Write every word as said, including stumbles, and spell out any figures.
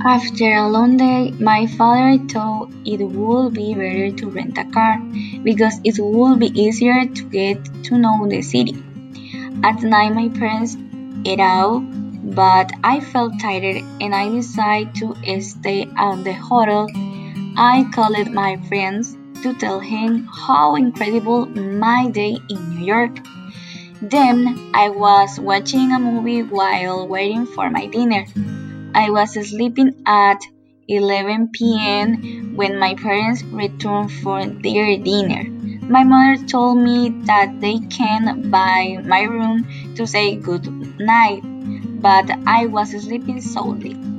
After a long day, my father thought it would be better to rent a car because it would be easier to get to know the city. At night, my parents ate out, but I felt tired and I decided to stay at the hotel. I called my friends to tell him how incredible my day in New York. Then I was watching a movie while waiting for my dinner. I was sleeping at eleven p m when my parents returned for their dinner. My mother told me that they came by my room to say good night, but I was sleeping soundly.